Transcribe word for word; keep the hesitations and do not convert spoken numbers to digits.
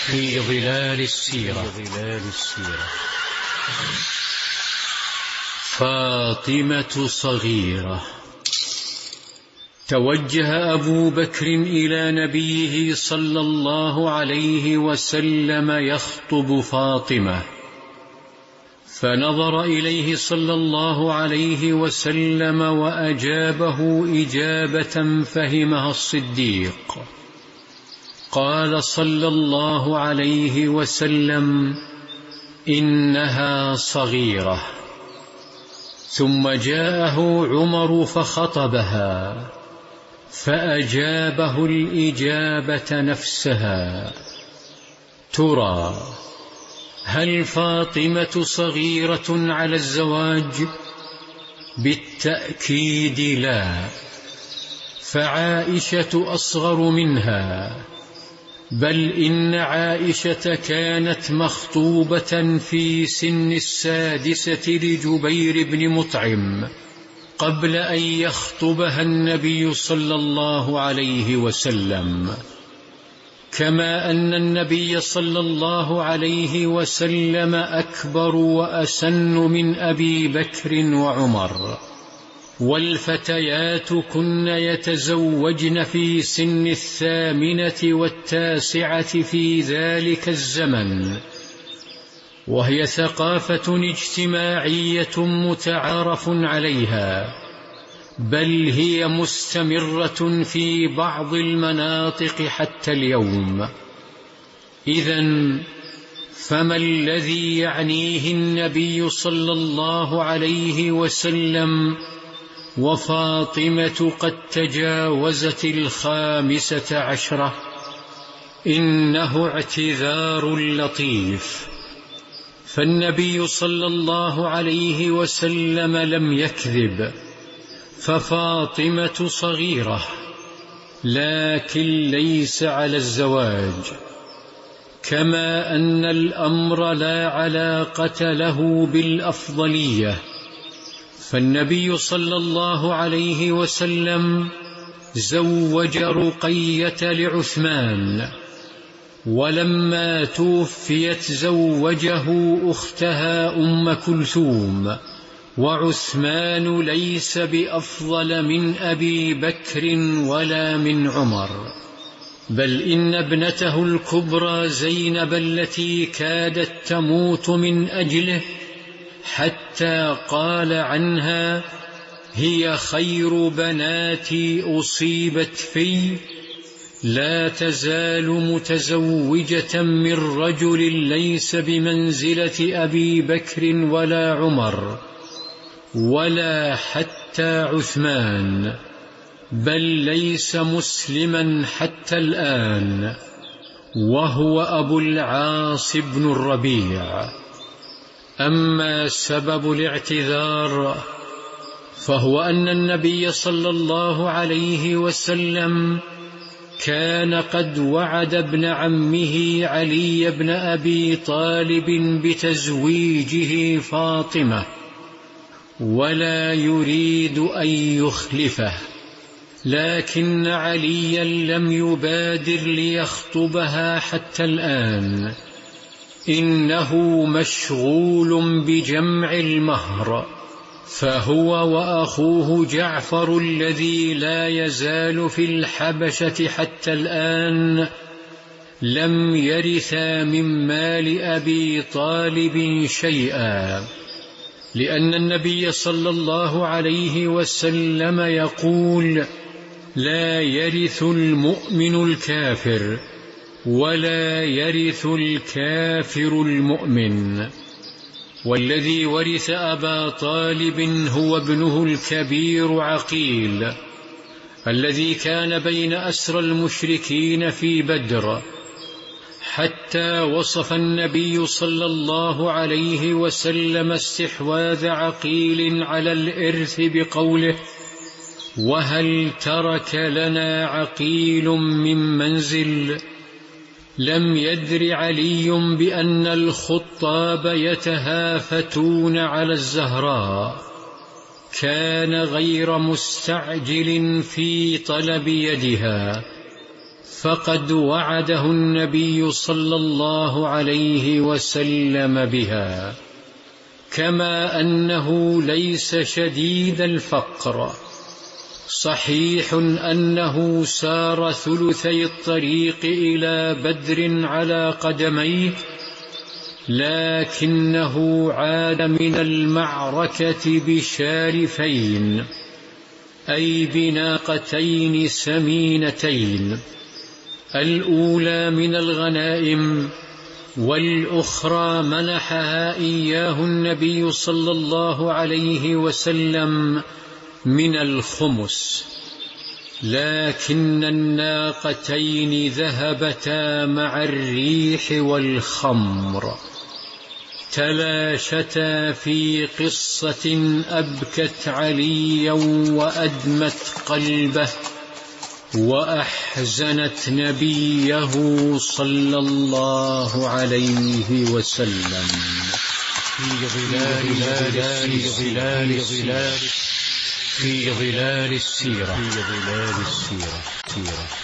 في ظلال السيرة. فاطمة صغيرة. توجه أبو بكر إلى نبيه صلى الله عليه وسلم يخطب فاطمة، فنظر إليه صلى الله عليه وسلم وأجابه إجابة فهمها الصديق. قال صلى الله عليه وسلم: إنها صغيرة. ثم جاءه عمر فخطبها، فأجابه الإجابة نفسها. ترى هل فاطمة صغيرة على الزواج؟ بالتأكيد لا، فعائشة أصغر منها، بل إن عائشة كانت مخطوبة في سن السادسة لجبير بن مطعم قبل أن يخطبها النبي صلى الله عليه وسلم، كما أن النبي صلى الله عليه وسلم أكبر وأسن من أبي بكر وعمر، والفتيات كن يتزوجن في سن الثامنة والتاسعة في ذلك الزمن، وهي ثقافة اجتماعية متعارف عليها، بل هي مستمرة في بعض المناطق حتى اليوم. إذن فما الذي يعنيه النبي صلى الله عليه وسلم وفاطمة قد تجاوزت الخامسة عشرة؟ إنه اعتذار لطيف، فالنبي صلى الله عليه وسلم لم يكذب، ففاطمة صغيرة لكن ليس على الزواج، كما أن الأمر لا علاقة له بالأفضلية، فالنبي صلى الله عليه وسلم زوج رقية لعثمان، ولما توفيت زوجه أختها أم كلثوم، وعثمان ليس بأفضل من أبي بكر ولا من عمر، بل إن ابنته الكبرى زينب التي كادت تموت من أجله حتى قال عنها: هي خير بناتي أصيبت في، لا تزال متزوجة من رجل ليس بمنزلة أبي بكر ولا عمر ولا حتى عثمان، بل ليس مسلما حتى الآن، وهو أبو العاص بن الربيع. أما سبب الاعتذار فهو أن النبي صلى الله عليه وسلم كان قد وعد ابن عمه علي بن أبي طالب بتزويجه فاطمة، ولا يريد أن يخلفه، لكن عليا لم يبادر ليخطبها حتى الآن، إنه مشغول بجمع المهر، فهو وأخوه جعفر الذي لا يزال في الحبشة حتى الآن لم يرثا من مال أبي طالب شيئا، لأن النبي صلى الله عليه وسلم يقول: لا يرث المؤمن الكافر ولا يرث الكافر المؤمن. والذي ورث أبا طالب هو ابنه الكبير عقيل، الذي كان بين أسرى المشركين في بدر، حتى وصف النبي صلى الله عليه وسلم استحواذ عقيل على الإرث بقوله: وهل ترك لنا عقيل من منزل؟ لم يدر علي بأن الخطاب يتهافتون على الزهراء، كان غير مستعجل في طلب يدها، فقد وعده النبي صلى الله عليه وسلم بها، كما أنه ليس شديد الفقر. صحيح أنه سار ثلثي الطريق إلى بدر على قدميه، لكنه عاد من المعركة بشارفين، أي بناقتين سمينتين، الأولى من الغنائم والأخرى منحها إياه النبي صلى الله عليه وسلم من الخمس، لكن الناقتين ذهبتا مع الريح والخمر، تلاشتا في قصة أبكت عليا وأدمت قلبه وأحزنت نبيه صلى الله عليه وسلم. في ظلال ظلال ظلال ظلال في ظلال السيرة في ظلال السيرة.